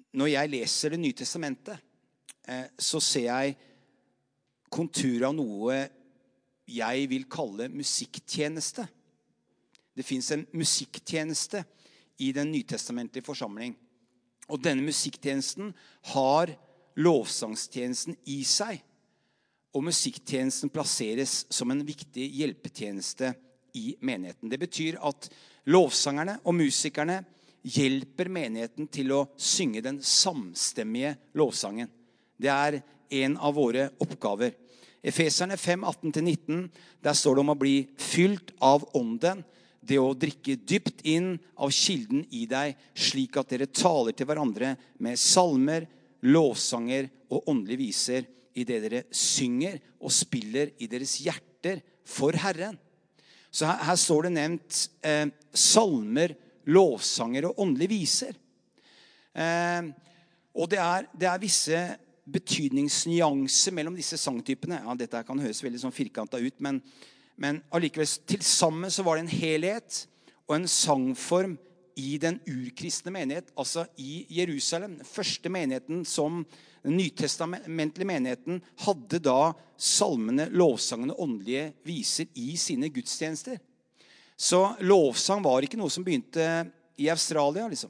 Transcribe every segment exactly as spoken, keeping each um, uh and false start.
når jeg leser det nye testamentet, eh, så ser jeg konturer av noe jeg vil kalle musikktjeneste. Det finnes en musikktjeneste i den nytestamentlige forsamling. Og denne musikktjenesten har lovsangstjenesten i seg. Og musikktjenesten plasseres som en viktig hjelpetjeneste i menigheten. Det betyr at lovsangerne og musikerne hjelper menigheten til å synge den samstemmige lovsangen. Det er en av våre oppgaver. Efeserne fem, atten til nitten, der står det om å bli fylt av ånden, det å drikke dypt inn av kilden i deg, slik at dere taler til hverandre med salmer, lovsanger og åndelige viser, i det dere synger og spiller i deres hjerter for Herren. Så her, her står det nevnt eh, salmer, lovsanger og åndelige viser. Eh, og det er, det er visse betydningsnyanser mellom disse sangtypene. Ja, dette kan høres veldig sånn firkantet ut, men, men allikevel til sammen så var det en helhet og en sangform i den urkristne menighet, altså i Jerusalem. Den første menigheten som den nytestamentlige menigheten hadde da salmene, lovsangene, åndelige viser i sine gudstjenester. Så lovsang var ikke noe som begynte i Australia, liksom.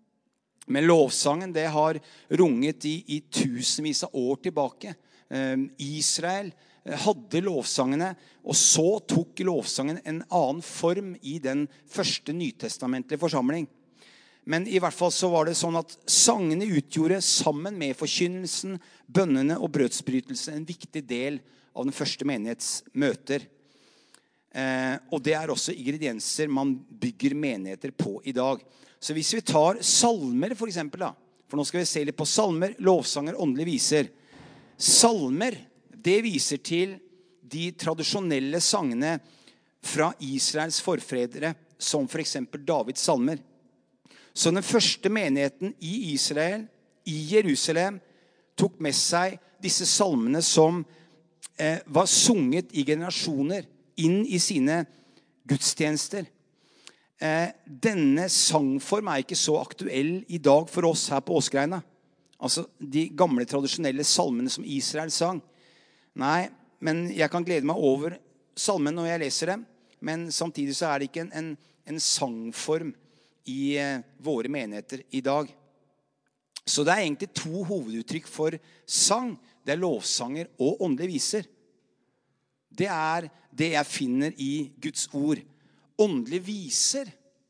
Men lovsangen, det har runget i, i tusenvis av år tilbake. Eh, Israel hadde lovsangene, og så tok lovsangen en annen form i den første nytestamentlige forsamling. Men i hvert fall så var det sånn at sangene utgjorde sammen med forkynnelsen, bønnene og brødsbrytelsen en viktig del av den første menighets møter. Eh, og det er også ingredienser man bygger menigheter på i dag. Så hvis vi tar salmer for eksempel da, for nå skal vi se litt på salmer, lovsanger, åndelige viser. Salmer, det viser til de tradisjonelle sangene fra Israels forfedre, som for eksempel Davids salmer. Så den første menigheten i Israel, i Jerusalem, tok med seg disse salmene som eh, var sunget i generasjoner inn i sine gudstjenester. Eh, denne sangform er ikke så aktuell i dag for oss her på Åsgreina. Altså de gamle tradisjonelle salmene som Israel sang. Nei, men jeg kan glede meg over salmen når jeg leser dem, men samtidig så er det ikke en, en, en sangform i eh, våre menigheter i dag. Så det er egentlig to hoveduttrykk for sang. Det er lovsanger og åndelige viser. Det er det jeg finner i Guds ord. Åndelige viser,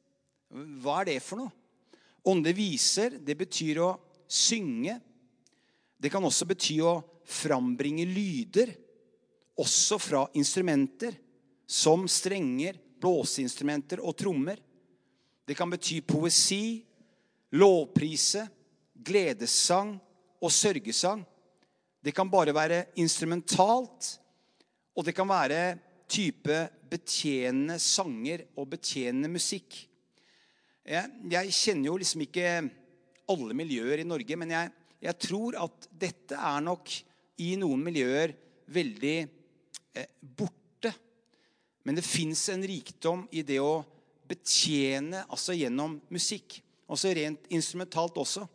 hva er det for noe? Åndelige viser, det betyr å synge. Det kan også bety å frambringe lyder, også fra instrumenter, som strenger, blåseinstrumenter og trommer. Det kan bety poesi, lovprise, gledessang og sørgesang. Det kan bare være instrumentalt, og det kan være type betjenende sanger og betjenende musikk. Jeg, jeg kjenner jo liksom ikke alle miljøer i Norge, men jeg, jeg tror at dette er nok i noen miljøer veldig eh, borte. Men det finnes en rikdom i det å betjene, altså gjennom musikk. Også rent instrumentalt også.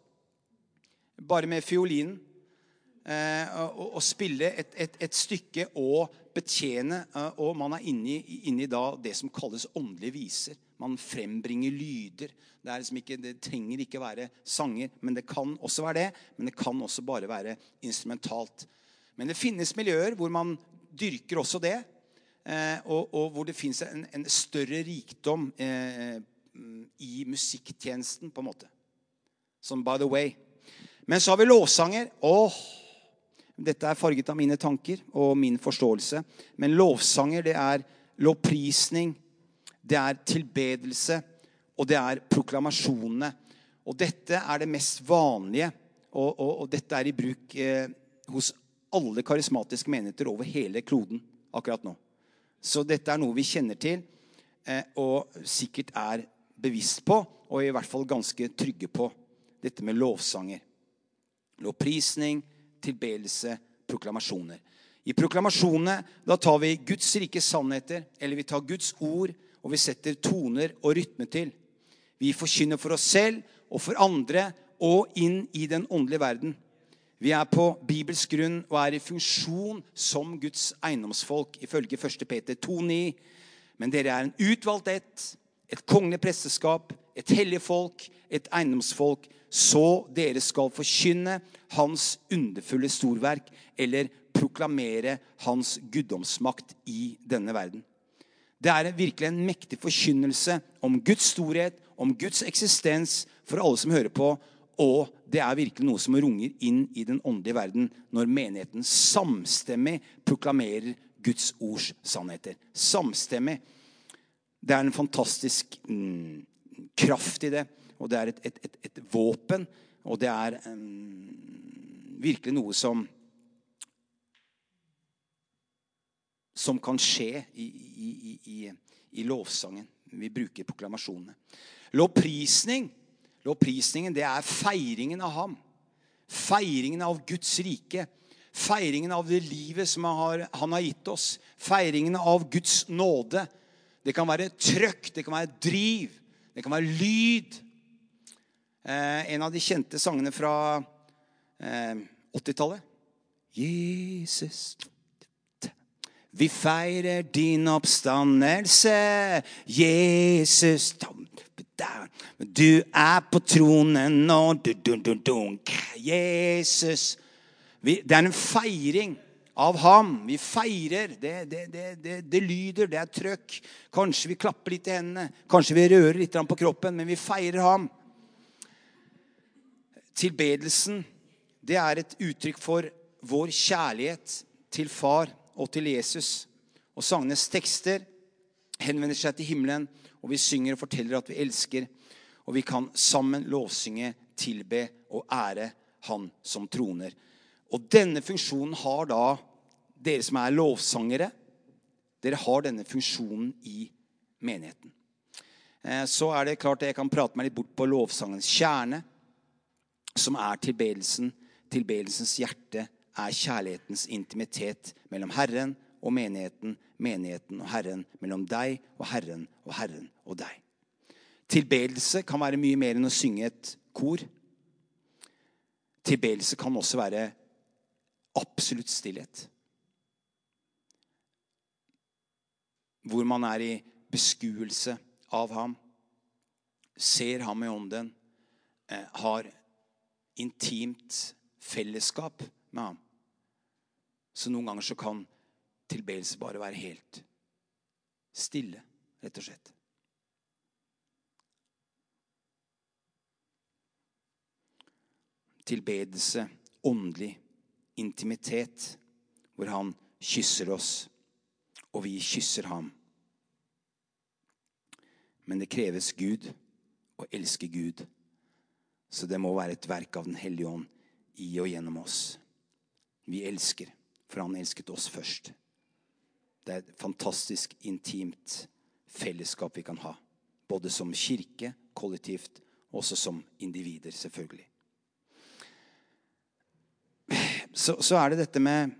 Bare med fiolinen. Eh, og, og spille et, et, et stykke og betjene, eh, og man er inne i, inne i da det som kalles åndelige viser. Man frembringer lyder. Det, er liksom ikke, det trenger ikke være sanger, men det kan også være det, men det kan også bare være instrumentalt. Men det finnes miljøer hvor man dyrker også det, eh, og, og hvor det finnes en, en større rikdom eh, i musikktjenesten på en måte. Som by the way. Men så har vi lovsanger. Åh, dette er farget av mine tanker og min forståelse. Men lovsanger, det er lovprisning, det er tilbedelse, og det er proklamasjonene. Og dette er det mest vanlige, og, og, og dette er i bruk eh, hos alle karismatiske menigheter over hele kloden akkurat nå. Så dette er noe vi kjenner til, eh, og sikkert er bevisst på, og i hvert fall ganske trygge på. Dette med lovsanger. Lovprisning, tilbedelse, proklamasjoner. I proklamasjonene, da tar vi Guds rike sannheter, eller vi tar Guds ord, og vi setter toner og rytme til. Vi forkynner for oss selv og for andre og inn i den åndelige verden. Vi er på bibelsk grunn og er i funksjon som Guds eiendomsfolk, ifølge første Peter to ni. Men dere er en utvalgt ett, et kongelig presteskap, et hellig folk, et eiendomsfolk, så dere skal forkynne hans underfulle storverk, eller proklamere hans guddomsmakt i denne verden. Det er virkelig en mektig forkynnelse om Guds storhet, om Guds eksistens for alle som hører på, og det er virkelig noe som runger inn i den åndelige verden når menigheten samstemmig proklamerer Guds ords sannheter. Samstemmig. Det er en fantastisk mm, kraft i det, og det er et, et, et, et våpen, og det er um, virkelig noe som som kan skje i, i, i, i, i lovsangen. Vi bruker proklamasjonene. Lovprisning, lovprisningen, det er feiringen av ham. Feiringen av Guds rike. Feiringen av det livet som han har, han har gitt oss. Feiringen av Guds nåde. Det kan være trøkk, det kan være driv, det kan være lyd. Eh, en av de kjente sangene fra eh, åttitallet. Jesus, vi feirer din oppstandelse, Jesus. Du er på tronen nå, Jesus. Vi, det er en feiring av ham. Vi feirer, det, det, det, det, det lyder, det er trøkk. Kanskje vi klapper litt i hendene, kanskje vi rører litt på kroppen, men vi feirer ham. Tilbedelsen, det er et uttrykk for vår kjærlighet til far og til Jesus. Og sangenes tekster henvender seg til himmelen, og vi synger og forteller at vi elsker, og vi kan sammen lovsynge, tilbe og ære han som troner. Og denne funksjonen har da, dere som er lovsangere, dere har denne funksjonen i menigheten. Så er det klart at jeg kan prate meg litt bort på lovsangens kjerne, som er tilbedelsen. Tilbedelsens hjerte er kjærlighetens intimitet mellom Herren og menigheten, menigheten og Herren, mellom deg og Herren og Herren og deg. Tilbedelse kan være mye mer enn å synge et kor. Tilbedelse kan også være absolutt stillhet. Hvor man er i beskuelse av ham, ser ham i ånden, eh, har intimt fellesskap med ham. Så noen ganger så kan tilbedelse bare være helt stille, rett og slett. Tilbedelse, åndelig intimitet, hvor han kysser oss, og vi kysser ham. Men det kreves Gud å elske Gud, så det må være et verk av den hellige ånd i og gjennom oss. Vi elsker, for han elsket oss først. Det er et fantastisk intimt fellesskap vi kan ha, både som kirke, kollektivt, og også som individer, selvfølgelig. Så, så er det dette med,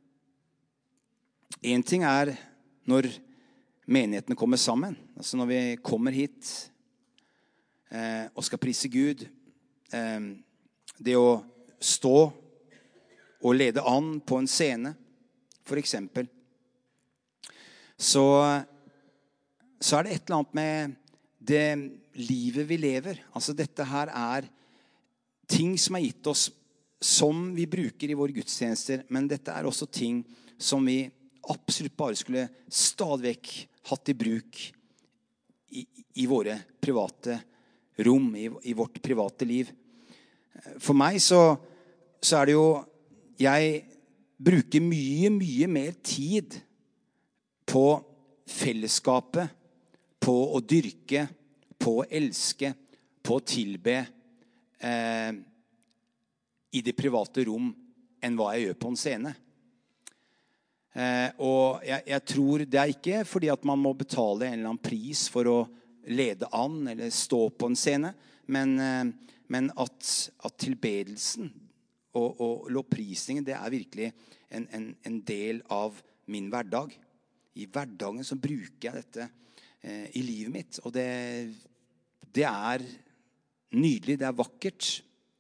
en ting er når menighetene kommer sammen, altså når vi kommer hit eh, og skal prise Gud, eh, det å stå og lede an på en scene, for eksempel, så, så er det et eller annet med det livet vi lever. Altså dette her er ting som er gitt oss som vi bruker i våre gudstjenester, men dette er også ting som vi absolutt bare skulle stadig vekk hatt i bruk i, i våre private rom, i, i vårt private liv. For meg så, så er det jo, jeg bruker mye, mye mer tid på fellesskapet, på å dyrke, på å elske, på å tilbe eh, i det private rom enn hva jeg gjør på en scene. Eh, og jeg, jeg tror det er ikke fordi at man må betale en eller annen pris for å lede an eller stå på en scene, men, eh, men at, at tilbedelsen og, og lovprisningen, det er virkelig en, en, en del av min hverdag. I hverdagen så bruker jeg dette eh, i livet mitt, og det, det er nydelig, det er vakkert.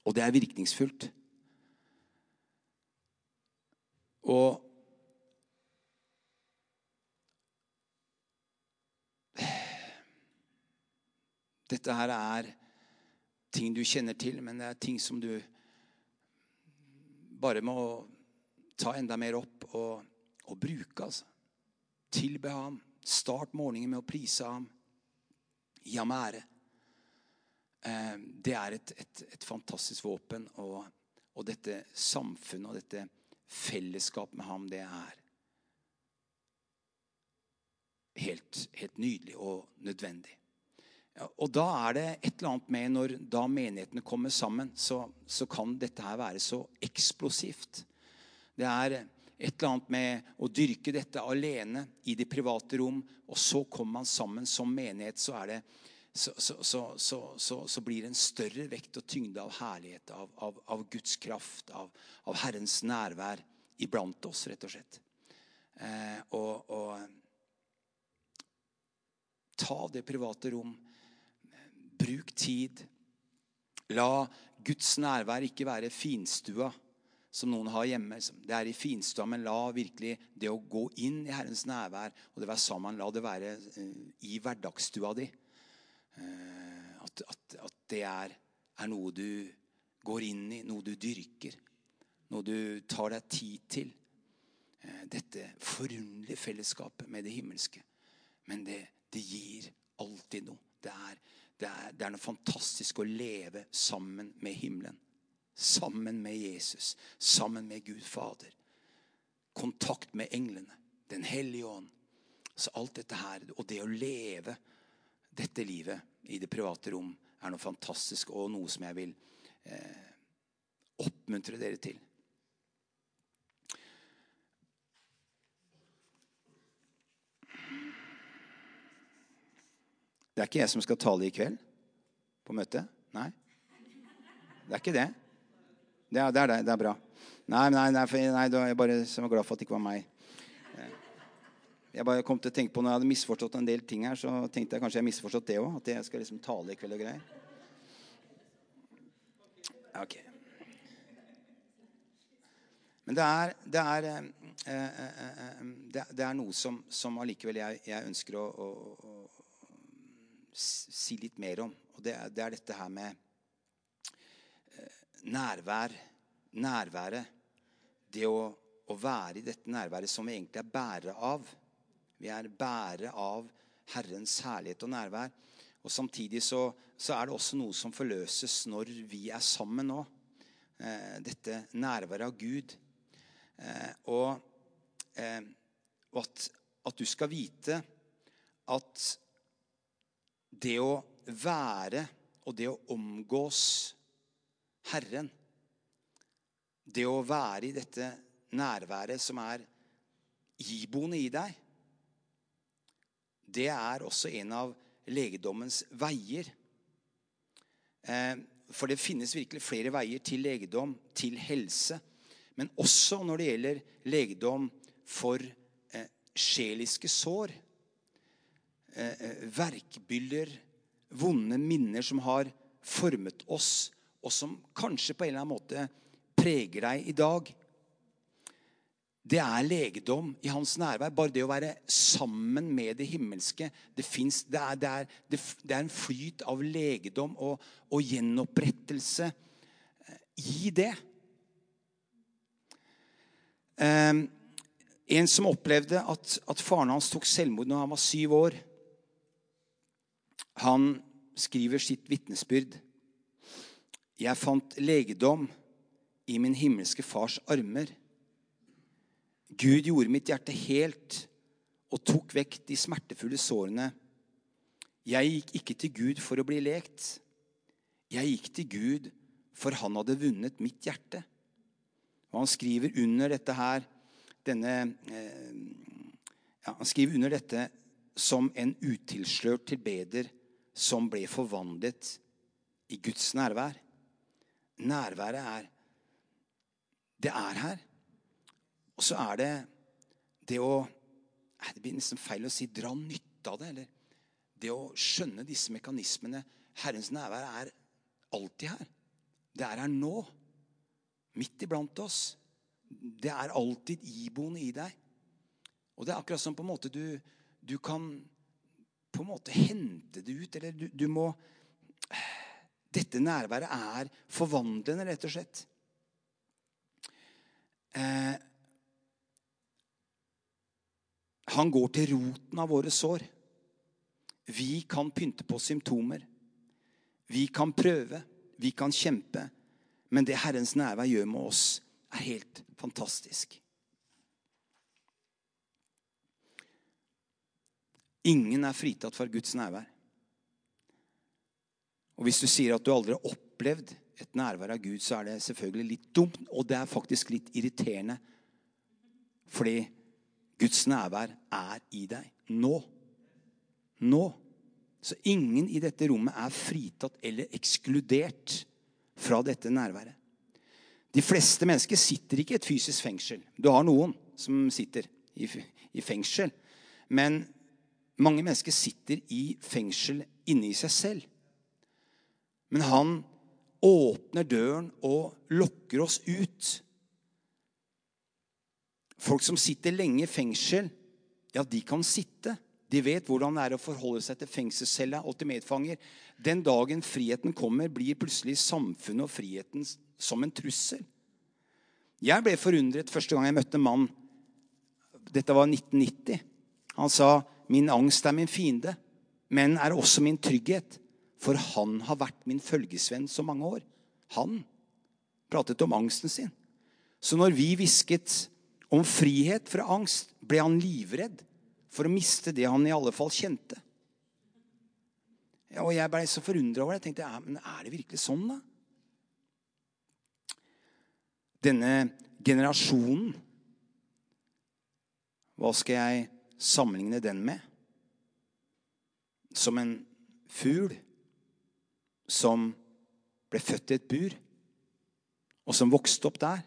Og det er virkningsfullt. Og dette her er ting du kjenner til, men det er ting som du bare må ta enda mer opp og, og bruke, altså. Tilbe ham. Start morgenen med å prise ham. Gi ham ære. Eh, det er et, et, et fantastisk våpen, og, og dette samfunnet og dette fellesskap med ham, det er helt, helt nydelig og nødvendig. Ja, og da er det et eller annet med når da menighetene kommer sammen, så, så kan dette her være så eksplosivt. Det er et eller annet med å dyrke dette alene i det private rom, og så kommer man sammen som menighet, så er det så, så, så, så, så, så blir det en større vekt og tyngde av herlighet, av, av, av Guds kraft, av, av Herrens nærvær iblant oss, rett og slett. Eh, og, og ta det private rom, bruk tid, la Guds nærvær ikke være finstua, som noen har hjemme. Det er i finstua, men la virkelig det å gå inn i Herrens nærvær, og det være sammen, la det være uh, i hverdagsstua di. Uh, at, at, at det er, er noe du går inn i, noe du dyrker, noe du tar deg tid til. Uh, dette forunderlige fellesskapet med det himmelske. Men det, det gir alltid noe. Det er, det, er, det er noe fantastisk å leve sammen med himmelen. Sammen med Jesus, sammen med Gud Fader, kontakt med englene, den hellige ånd. Så alt dette her, og det å leve dette livet i det private rom, er noe fantastisk, og noe som jeg vil eh, oppmuntre dere til. Det er ikke jeg som skal tale i kveld på møtet. Nei, det er ikke det. Det er, det er det, det er bra. Nei, nei, nei, nei jeg er bare så glad for at det ikke var meg. Jeg bare kom til å tenke på, når jeg hadde misforstått en del ting her, så tenkte jeg kanskje jeg misforstått det også, at jeg skal liksom tale i kveld og greier. Ok. Men det er, det er, eh, eh, det, det er noe som, som allikevel jeg, jeg ønsker å, å, å si litt mer om, og det, det er dette her med nærvær, nærværet, det å, å være i dette nærværet som vi egentlig er bærere av. Vi er bærere av Herrens herlighet og nærvær. Og samtidig så, så er det også noe som forløses når vi er sammen nå. Eh, dette nærværet av Gud. Eh, og eh, og at, at du skal vite at det å være og det å omgås Herren, det å være i dette nærværet som er iboende i deg, det er også en av legedommens veier. Eh, for det finnes virkelig flere veier til legedom, til helse, men også når det gjelder legedom for eh, sjeliske sår, eh, verkbyller, vonde minner som har formet oss, og som kanskje på en eller annen måte preger deg i dag. Det er legedom i hans nærvær. Bare det å være sammen med det himmelske, det, finnes, det, er, det, er, det, det er en flyt av legedom og, og gjenopprettelse i det. Um, en som opplevde at, at faren hans tok selvmord når han var syv år, han skriver sitt vitnesbyrd. Jeg fant legedom i min himmelske fars armer. Gud gjorde mitt hjerte helt og tok vekk de smertefulle sårene. Jeg gikk ikke til Gud for å bli lekt. Jeg gikk til Gud for han hadde vunnet mitt hjerte. Og han skriver under dette her, denne, eh, ja, han skriver under dette som en utilslørt tilbeder som ble forvandlet i Guds nærvær. Nærværet er, det er her. Og så er det det å, det blir nesten feil å si dra nytte av det, eller det å skjønne disse mekanismene. Herrens nærvær er alltid her. Det er her nå. Midt iblant oss. Det er alltid iboende i deg. Og det er akkurat som på en måte du, du kan på en måte hente det ut, eller du, du må... Dette nærværet er forvandlende, rett og slett. Eh, han går til roten av våre sår. Vi kan pynte på symptomer. Vi kan prøve. Vi kan kjempe. Men det Herrens nærvær gjør med oss er helt fantastisk. Ingen er fritatt fra Guds nærvær. Og hvis du sier at du aldri har opplevd et nærvær av Gud, så er det selvfølgelig litt dumt, og det er faktisk litt irriterende. Fordi Guds nærvær er i deg nå. Nå. Så ingen i dette rommet er fritatt eller ekskludert fra dette nærværet. De fleste mennesker sitter ikke i et fysisk fengsel. Du har noen som sitter i, i fengsel. Men mange mennesker sitter i fengsel inne i seg selv. Men han åpner døren og lokker oss ut. Folk som sitter lenge i fengsel, ja, de kan sitte. De vet hvordan det er å forholde seg til fengselscella og til medfanger. Den dagen friheten kommer, blir plutselig samfunnet og friheten som en trussel. Jeg ble forundret første gang jeg møtte en mann. Dette var nitten nitti. Han sa, min angst er min fiende, men er også min trygghet. For han har vært min følgesvenn så mange år. Han pratet om angsten sin. Så når vi visket om frihet fra angst, ble han livredd for å miste det han i alle fall kjente. Ja, og jeg ble så forundret over det. Jeg tenkte, ja, men er det virkelig sånn da? Denne generasjonen, hva skal jeg sammenligne den med? Som en fugl som ble født i et bur, og som vokste opp der.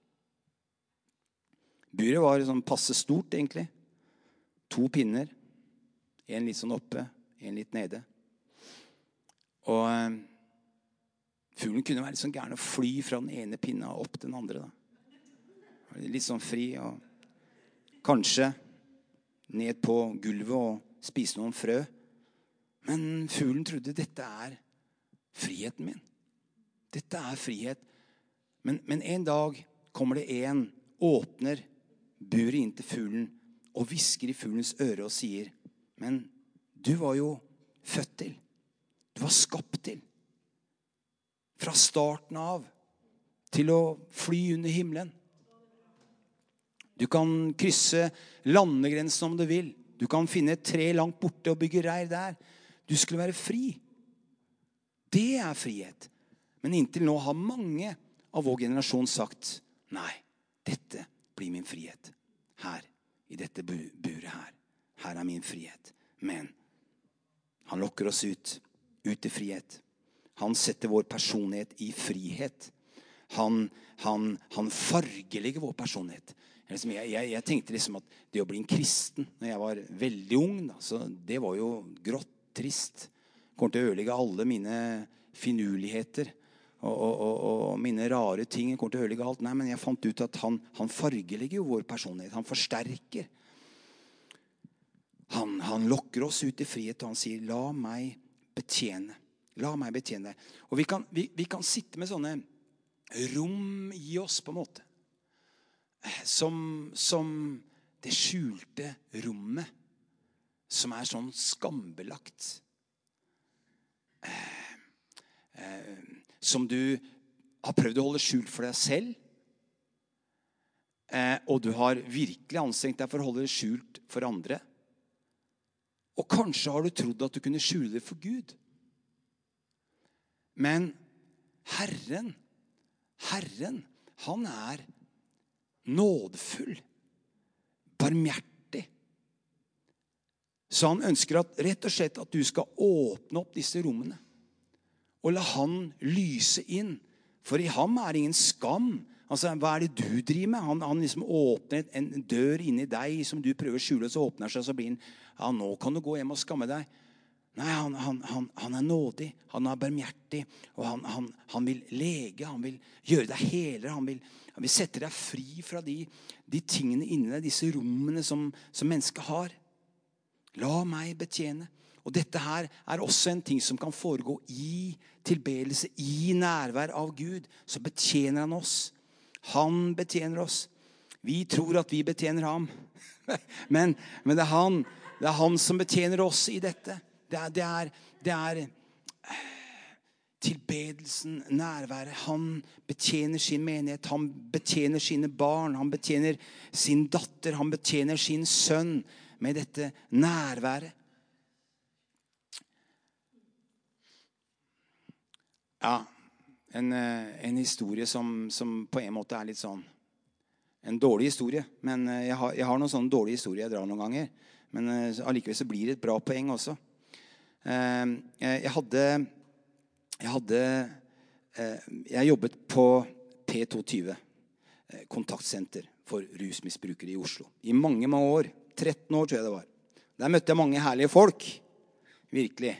Buret var sånn passe stort, egentlig. To pinner. En litt sånn oppe, en litt nede. Og eh, fuglen kunne være litt sånn gæren å fly fra den ene pinna opp til den andre. Da. Litt sånn fri, og kanskje ned på gulvet og spise noen frø. Men fuglen trodde dette er friheten min. Dette er frihet. Men, men en dag kommer det en, åpner buret inn til fuglen og visker i fuglens øre og sier, men du var jo født til. Du var skapt til. Fra starten av til å fly under himmelen. Du kan krysse landegrensen om du vil. Du kan finne et tre langt borte og bygge reir der. Du skulle være fri. Det er frihet. Men inntil nå har mange av vår generasjon sagt, nei, dette blir min frihet. Her, i dette buret her. Her er min frihet. Men han lokker oss ut, ut i frihet. Han setter vår personlighet i frihet. Han, han, han fargelegger vår personlighet. Jeg, jeg, jeg tenkte liksom at det å bli en kristen når jeg var veldig ung, da, så det var jo grått trist. Kommer til å ødelegge alle mine finurligheter og, og, og, og mine rare ting. Kommer til å ødelegge alt. Nei, men jeg fant ut at han, han fargelegger jo vår personlighet. Han forsterker. Han, han lokker oss ut i frihet, og han sier, la meg betjene. La meg betjene deg. Og vi kan, vi, vi kan sitte med sånne rom i oss på en måte. Som, som det skjulte rommet som er sånn skambelagt. Eh, eh, som du har prøvd å holde skjult for deg selv. Eh, og du har virkelig anstrengt deg for å holde det skjult for andre. Og kanskje har du trodd at du kunne skjule det for Gud. Men Herren, Herren, han er nådefull, barmhjertig. Så han ønsker at, rett og slett at du skal åpne opp disse rommene. Og la han lyse inn. For i ham er ingen skam. Altså, hva er det du driver med? Han, han liksom åpner en dør inni deg som du prøver å skjule, og så åpner seg, så blir han, ja, nå kan du gå hjem og skamme deg. Nei, han, han, han, han er nådig, han er barmhjertig, og han, han, han vil lege, han vil gjøre deg helere, han vil, han vil sette deg fri fra de, de tingene inni deg, disse rommene som, som mennesket har. La meg betjene. Og dette her er også en ting som kan foregå i tilbedelse, i nærvær av Gud. Så betjener han oss. Han betjener oss. Vi tror at vi betjener ham. men, men det er han, det er han som betjener oss i dette. Det er, det, er, det er tilbedelsen, nærværet. Han betjener sin menighet, han betjener sine barn, han betjener sin datter, han betjener sin sønn med dette nærværet. Ja, en, en historie som, som på en måte er litt sånn, en dårlig historie, men jeg har, jeg har noen sånne dårlige historier jeg drar noen ganger, men allikevel så blir det et bra poeng også. Jeg hadde jeg hadde jeg jobbet på P tjueto, kontaktsenter for rusmisbrukere i Oslo i mange, mange år, tretten år tror jeg det var. Der møtte jeg mange herlige folk, virkelig.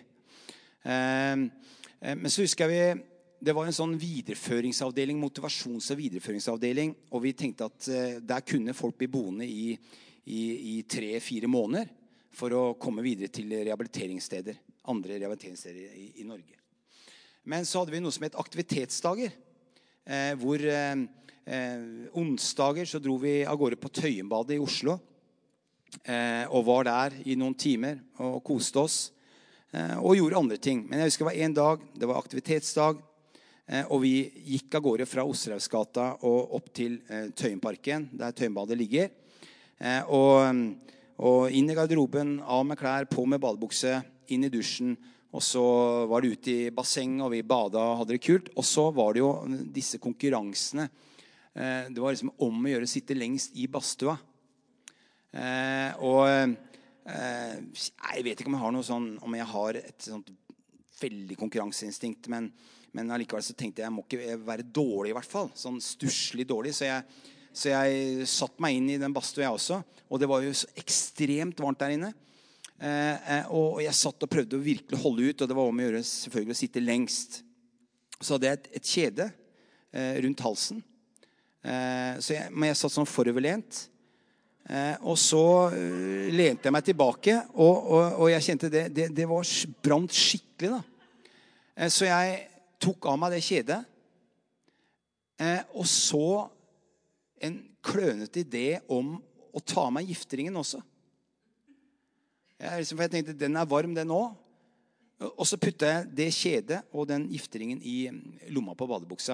Men så husker jeg vi, det var en sånn videreføringsavdeling, motivasjons- og videreføringsavdeling, og vi tenkte at der kunne folk bli boende i, i, i tre, fire måneder for å komme videre til rehabiliteringssteder, andre rehabiliteringssteder i, i Norge. Men så hadde vi noe som het aktivitetsdager, eh, hvor eh, onsdager så dro vi av gårde på Tøyenbadet i Oslo, eh, og var der i noen timer og koste oss, eh, og gjorde andre ting. Men jeg husker det var en dag, det var aktivitetsdag, eh, og vi gikk av gårde fra Osterhausgata og opp til eh, Tøyenparken, der Tøyenbadet ligger, eh, og Og inn i garderoben, av med klær, på med badebukse, inn i dusjen. Og så var det ut i basseng, og vi bada og hadde det kult. Og så var det jo disse konkurransene. Det var liksom om å gjøre å sitte lengst i badstua. Og jeg vet ikke om jeg har noe sånn, om jeg har et sånt veldig konkurranseinstinkt, men, men allikevel så tenkte jeg, jeg må ikke være dårlig i hvert fall. Sånn stusslig dårlig, så jeg... Så jeg satt meg inn i den badstua jeg også, og det var jo så ekstremt varmt der inne. Eh, og jeg satt og prøvde å virkelig holde ut, og det var om å gjøre selvfølgelig å sitte lengst. Så hadde jeg et, et kjede eh, rundt halsen, eh, så jeg, men jeg satt sånn foroverlent. Eh, og så uh, lente jeg meg tilbake, og, og, og jeg kjente det, det, det var brant skikkelig da. Eh, så jeg tok av meg det kjedet, eh, og så en klønete idé om å ta meg gifteringen også. Jeg, liksom, for jeg tenkte, den er varm den også. Og så puttet jeg det kjedet og den gifteringen i lomma på badebuksa.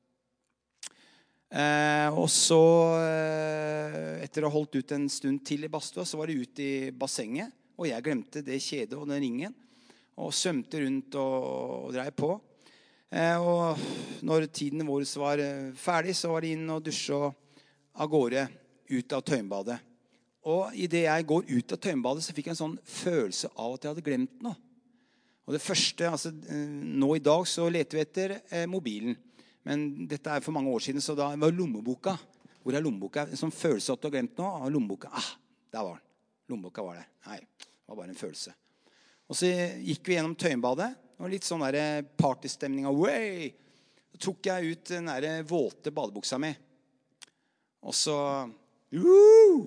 Eh, og så, eh, etter å ha holdt ut en stund til i badstua, så var det ut i bassenget, og jeg glemte det kjedet og den ringen, og svømte rundt og, og drev på. Eh, og når tiden vår var ferdig, så var det inn og dusje og av gårde ut av Tøyenbadet. Og i det jeg går ut av Tøyenbadet, så fikk jeg en sånn følelse av at jeg hadde glemt noe. Og det første, altså nå i dag så leter vi etter eh, mobilen. Men dette er for mange år siden, så da var lommeboka. Hvor er lommeboka? En sånn følelse at du har glemt noe. Og lommeboka, ah, der var den. Lommeboka var der. Nei, det var bare en følelse. Og så gikk vi gjennom Tøyenbadet, og litt sånn der partystemning av way. Så tok jeg ut den der våte badebuksa mi. Og så uh,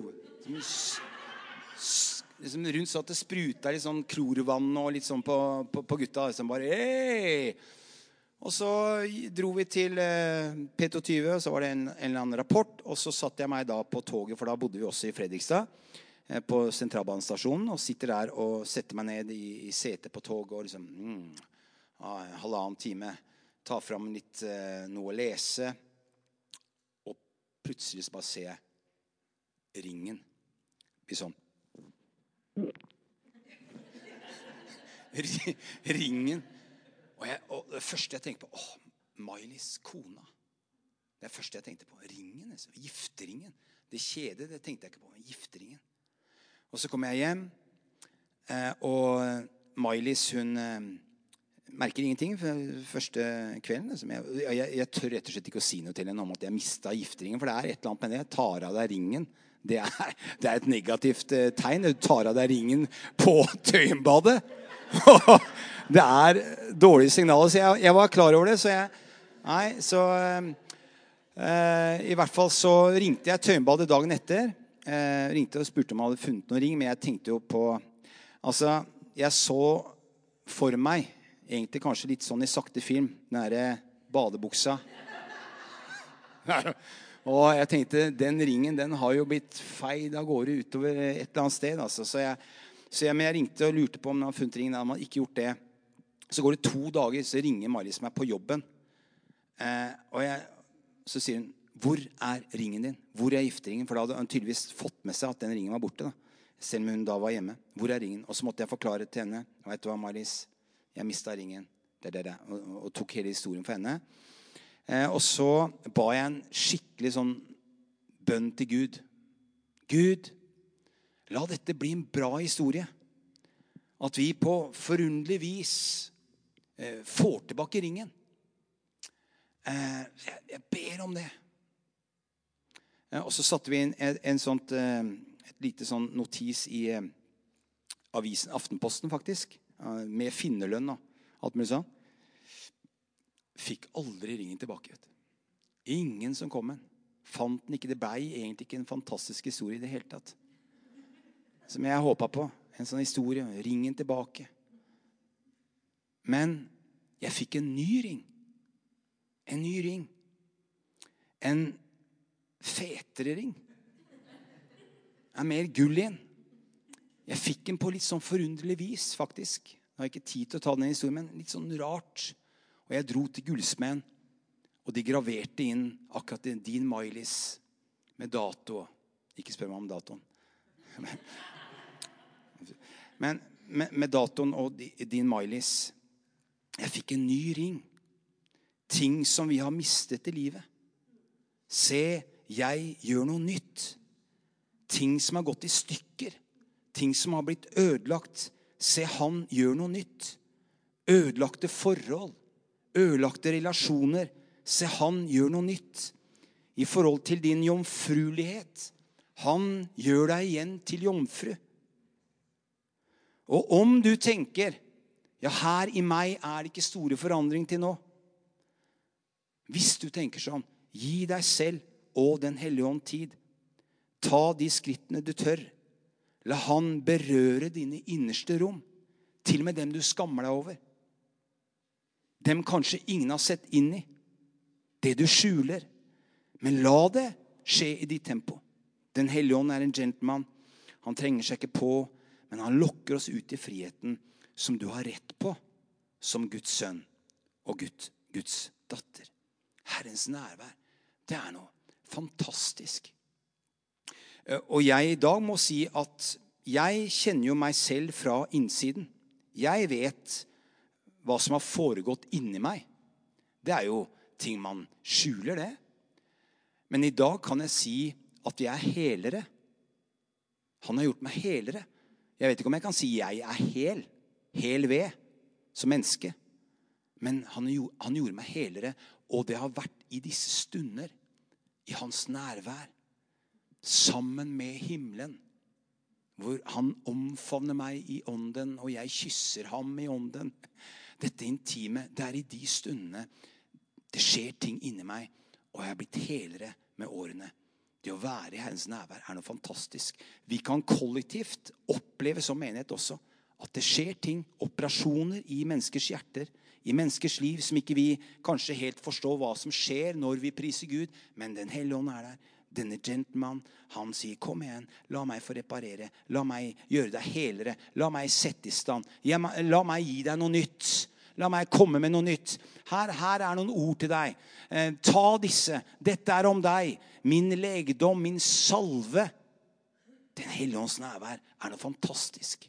liksom rundt så at det spruta litt sånn klorvann og litt sånn på, på, på gutta liksom bare hey! Og så dro vi til eh, P tjueto, og så var det en, en eller annen rapport, og så satt jeg meg da på toget, for da bodde vi også i Fredrikstad, eh, på sentralbanestasjonen, og sitter der og setter meg ned i, i setet på toget og liksom mm, ah, en halvannen time, tar frem litt eh, noe å lese. Plutselig så bare ser jeg ringen. Blir sånn. Ringen. Og, jeg, og det første jeg tenkte på, åh, Miley's kona. Det er det første jeg tenkte på. Ringen, altså. Gifteringen. Det kjedet, det tenkte jeg ikke på. Gifteringen. Og så kom jeg hjem, og Miley's, hun merker ingenting for første kvelden. Jeg, jeg, jeg tør rett og slett ikke å si noe til henne om at jeg mistet gifteringen, for det er et eller annet med det. Jeg tar av deg ringen. Det er, det er et negativt tegn. Du tar av deg ringen på Tøyenbadet. Det er dårlige signaler, så jeg, jeg var klar over det, så jeg, nei, så eh, i hvert fall så ringte jeg Tøyenbadet dagen etter, eh, ringte og spurte om jeg hadde funnet noen ring, men jeg tenkte jo på, altså, jeg så for meg, egentlig kanskje litt sånn i sakte film, den der badebuksa. Og jeg tenkte, den ringen, den har jo blitt feid av gårde utover et eller annet sted, altså. Så jeg, så jeg, men jeg ringte og lurte på om han hadde funnet ringen, han hadde ikke gjort det. Så går det to dager, så ringer Marius meg på jobben. Eh, og jeg, så sier hun, hvor er ringen din? Hvor er gifteringen? For da hadde hun tydeligvis fått med seg at den ringen var borte, da. Selv om hun da var hjemme. Hvor er ringen? Og så måtte jeg forklare til henne. Vet du hva, Marius? Jeg mistet ringen. Det, det, det. Og, og tok hele historien for henne. Eh, og så ba jeg en skikkelig sånn bønn til Gud. Gud, la dette bli en bra historie. At vi på forunderlig vis eh, får tilbake ringen. Eh, jeg, jeg ber om det. Eh, og så satte vi inn en, en sånt, eh, et lite sånn notis i eh, avisen Aftenposten faktisk, eh, med finnerlønn og alt mulig sånn. Fikk aldri ringen tilbake, vet du. Ingen som kom med den. Fant den ikke, det ble egentlig ikke en fantastisk historie i det hele tatt. Som jeg håpet på. En sånn historie, ringen tilbake. Men jeg fikk en ny ring. En ny ring. En fetere ring. En mer gull igjen. Jeg fikk den på litt sånn forunderlig vis, faktisk. Jeg har ikke tid til å ta den historien, men litt sånn rart. Og jeg dro til gullsmeden, og de graverte inn akkurat din Miley's med dato. Ikke spør meg om datoen. Men med, med datoen og din Miley's. Jeg fikk en ny ring. Ting som vi har mistet i livet. Se, jeg gjør noe nytt. Ting som har gått i stykker. Ting som har blitt ødelagt. Se, han gjør noe nytt. Ødelagte forhold. Ødelagte relasjoner. Se, han gjør noe nytt. I forhold til din jomfruelighet. Han gjør deg igjen til jomfru. Og om du tenker, ja, her i meg er det ikke store forandring til nå. Hvis du tenker sånn, gi deg selv og den hellige ånd tid. Ta de skrittene du tør. La han berøre dine innerste rom. Til og med dem du skammer deg over. Dem kanskje ingen har sett inn i. Det du skjuler. Men la det skje i ditt tempo. Den hellige ånd er en gentleman. Han trenger seg ikke på, men han lokker oss ut i friheten som du har rett på, som Guds sønn og Gud, Guds datter. Herrens nærvær, det er noe fantastisk. Og jeg i dag må si at jeg kjenner jo meg selv fra innsiden. Jeg vet hva som har foregått inni meg. Det er jo ting man skjuler det. Men i dag kan jeg si at jeg er helere. Han har gjort meg helere. Jeg vet ikke om jeg kan si jeg er hel. Hel ved som menneske. Men han, han gjorde meg helere. Og det har vært i disse stunder. I hans nærvær. Sammen med himmelen. Hvor han omfavner meg i ånden. Og jeg kysser ham i ånden. Dette intime, det er i de stundene det skjer ting inni meg, og jeg har blitt helere med årene. Det å være i Herrens nærvær er noe fantastisk. Vi kan kollektivt oppleve som menighet også at det skjer ting, operasjoner i menneskers hjerter, i menneskers liv som ikke vi kanskje helt forstår hva som skjer når vi priser Gud, men den hellige ånd er der. Denne gentleman, han sier, kom igjen, la meg få reparere, la meg gjøre deg helere, la meg sette i stand, la meg gi deg noe nytt, la meg komme med noe nytt. Her, her er noen ord til deg. Eh, ta disse, dette er om deg, min legedom, min salve. Den hellige ånds nærvær er noe fantastisk.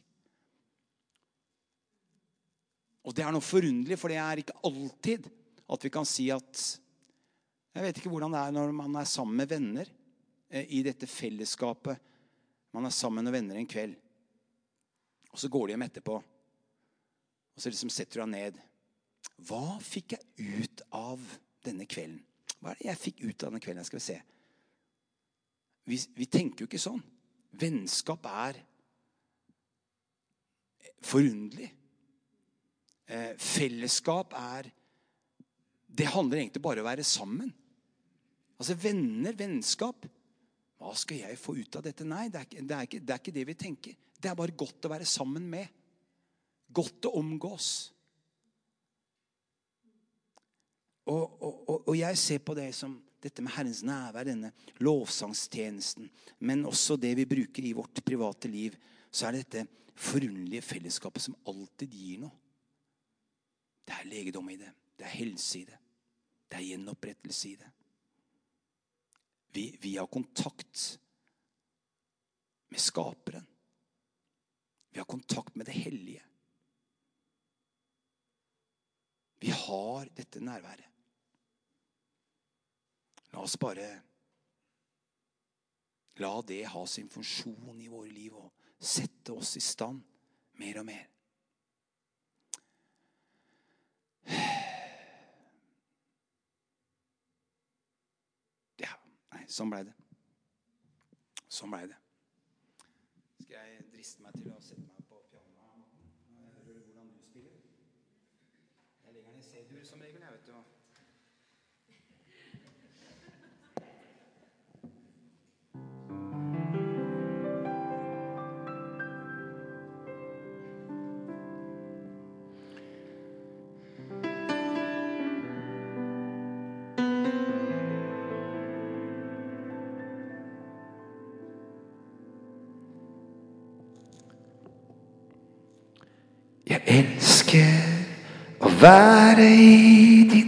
Og det er noe forunderlig, for det er ikke alltid at vi kan si at, jeg vet ikke hvordan det er når man er sammen med venner, i dette fellesskapet. Man er sammen med venner en kveld. Og så går de hjem etterpå. Og så liksom setter du deg ned. Hva fikk jeg ut av denne kvelden? Hva er det jeg fikk ut av denne kvelden? Skal vi se. Vi, vi tenker jo ikke sånn. Vennskap er forunderlig. Eh, fellesskap er Det handler egentlig bare om å være sammen. Altså venner, vennskap. Hva skal jeg få ut av dette? Nei, det er, ikke, det, er ikke, det er ikke det vi tenker. Det er bare godt å være sammen med. Godt å omgås. Og, og, og, og jeg ser på det som dette med Herrens nærvær, denne lovsangstjenesten, men også det vi bruker i vårt private liv, så er det dette forunderlige fellesskapet som alltid gir noe. Det er legedom i det. Det er helse i det. Det er gjenopprettelse i det. Vi, vi har kontakt med skaperen. Vi har kontakt med det hellige. Vi har dette nærværet. La oss bare la det ha sin funksjon i våre liv og sette oss i stand mer og mer. Ja, nei, sånn ble det. Sånn ble det. Skal jeg driste meg til å sette meg på pianoet? Jeg hører hvordan du spiller. Jeg legger den i C-dur som regel, jeg vet du. Jeg elsker å være i ditt